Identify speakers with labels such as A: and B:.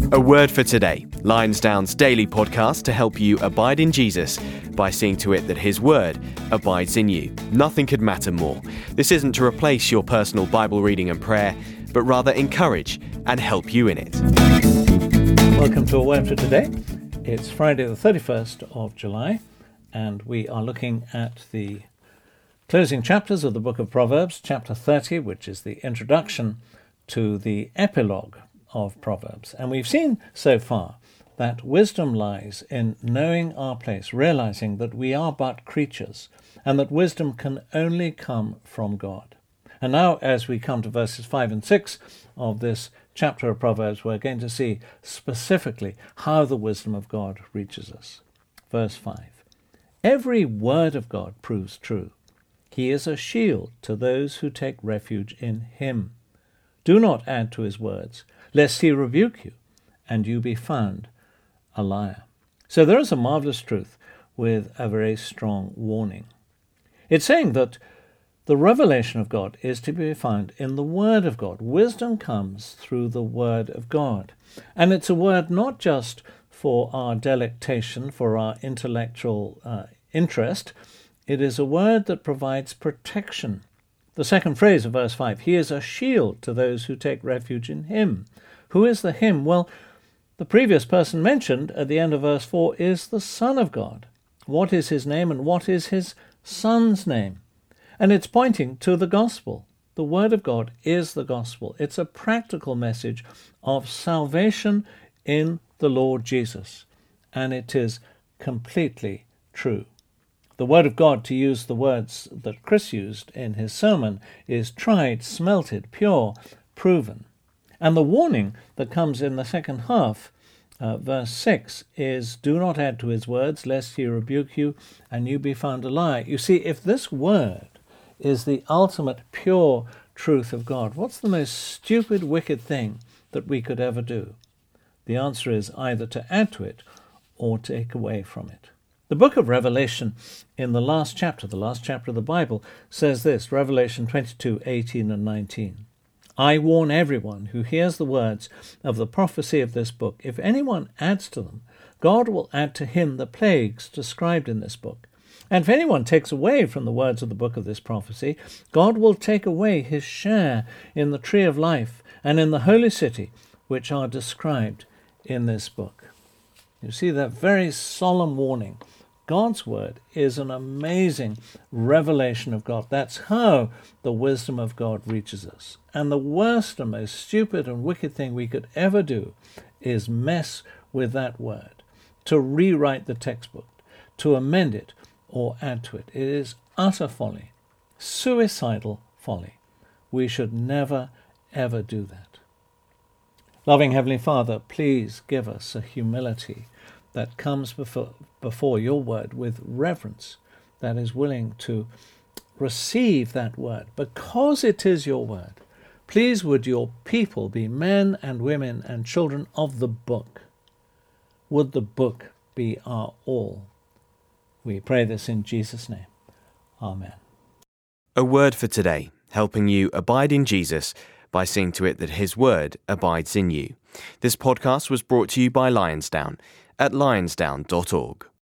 A: A Word for Today, Lionsdown's daily podcast to help you abide in Jesus by seeing to it that His Word abides in you. Nothing could matter more. This isn't to replace your personal Bible reading and prayer, but rather encourage and help you in it.
B: Welcome to A Word for Today. It's Friday the 31st of July, and we are looking at the closing chapters of the book of Proverbs, chapter 30, which is the introduction to the epilogue of Proverbs. And we've seen so far that wisdom lies in knowing our place, realizing that we are but creatures, and that wisdom can only come from God. And now, as we come to verses 5 and 6 of this chapter of Proverbs, we're going to see specifically how the wisdom of God reaches us. Verse 5. Every word of God proves true. He is a shield to those who take refuge in him. Do not add to his words, lest he rebuke you, and you be found a liar. So there is a marvelous truth with a very strong warning. It's saying that the revelation of God is to be found in the Word of God. Wisdom comes through the Word of God. And it's a word not just for our delectation, for our intellectual interest. It is a word that provides protection. The second phrase of verse 5, he is a shield to those who take refuge in him. Who is the him? Well, the previous person mentioned at the end of verse 4 is the Son of God. What is his name and what is his Son's name? And it's pointing to the gospel. The Word of God is the gospel. It's a practical message of salvation in the Lord Jesus. And it is completely true. The Word of God, to use the words that Chris used in his sermon, is tried, smelted, pure, proven. And the warning that comes in the second half, verse 6, is, do not add to his words, lest he rebuke you, and you be found a liar. You see, if this word is the ultimate pure truth of God, what's the most stupid, wicked thing that we could ever do? The answer is either to add to it or take away from it. The book of Revelation, in the last chapter of the Bible, says this, Revelation 22, 18 and 19. I warn everyone who hears the words of the prophecy of this book. If anyone adds to them, God will add to him the plagues described in this book. And if anyone takes away from the words of the book of this prophecy, God will take away his share in the tree of life and in the holy city, which are described in this book. You see that very solemn warning. God's word is an amazing revelation of God. That's how the wisdom of God reaches us. And the worst and most stupid and wicked thing we could ever do is mess with that word, to rewrite the textbook, to amend it or add to it. It is utter folly, suicidal folly. We should never, ever do that. Loving Heavenly Father, please give us a humility that comes before your word with reverence, that is willing to receive that word because it is your word. Please would your people be men and women and children of the book. Would the book be our all? We pray this in Jesus' name. Amen.
A: A Word for Today, helping you abide in Jesus by seeing to it that His Word abides in you. This podcast was brought to you by Lionsdown at lionsdown.org.